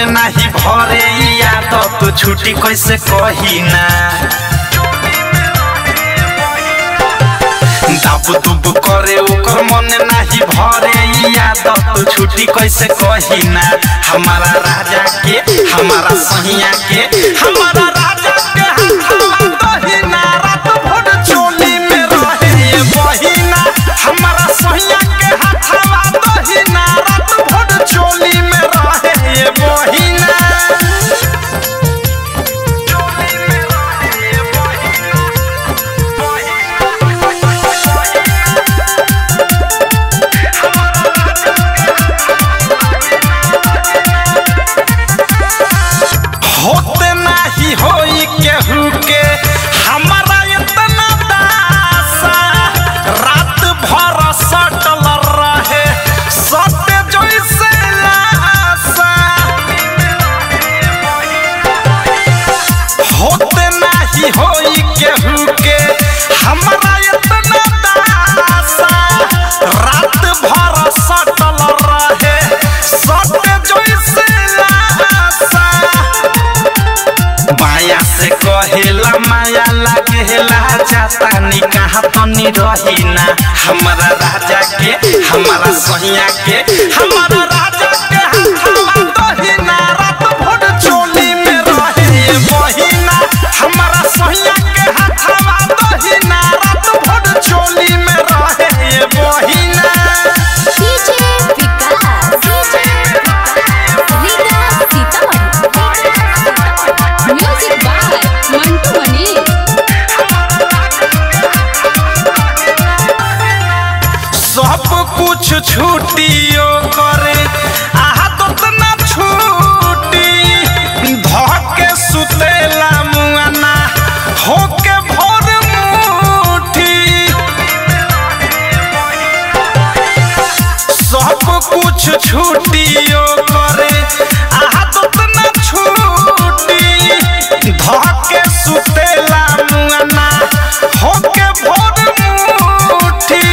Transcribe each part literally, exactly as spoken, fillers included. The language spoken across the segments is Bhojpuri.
नहीं भरे याद तो छुट्टी कैसे कही ना दाब दुब करे ओकर मन नहीं भरे याद तो छुट्टी कैसे कही ना हमारा राजा के हमारा सहिया के हमारा राजा के बहिना रात भर चोली में रहे ये बहिना हमारा सहिया के हाथवा बहिना रात भर चोली में रहे ये बहिना होते नहीं होई केहू के हमारा इतना दासा रात भर सटल रहे सटे जैसे लाशा होते नहीं होई केहू के हमारा इतना दासा रात भर सटल रहे सटे जैसे लाशा माया से कहेला माया लागेला जाता निकाह तनी रही ना हमारा राजा के हमारा सहिया के हमारा राजा के हाथवा बहिना रात भर चोली में रहे ये बहिना हमारा सहिया के हाथवा बहिना रात भर चोली में रहे ये बहिना DJ Vikas DJ music by Mantu Mani सब कुछ छूटियो करे आहा तो तना छूटी धके सुतेला मुआना होके भोर मुठी सब कुछ छूटियो करे आहा तो तना छूटी धके सुतेला मुआना होके भोर मुठी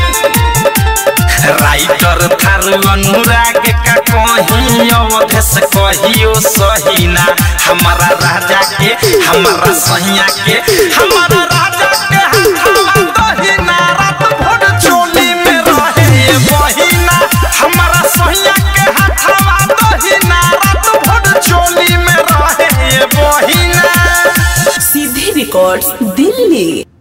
राइटर थारू अनुराग का कहीं अवधेश कहियो सहीना हमारा राजा के हमारा सहिया के हमारा राजा के हाथवा बहिना रात भर चोली में रहे ये बहिना हमारा सहिया के हाथवा बहिना रात भर चोली में रहे ये बहिना सीधे रिकॉर्ड्स दिल्ली।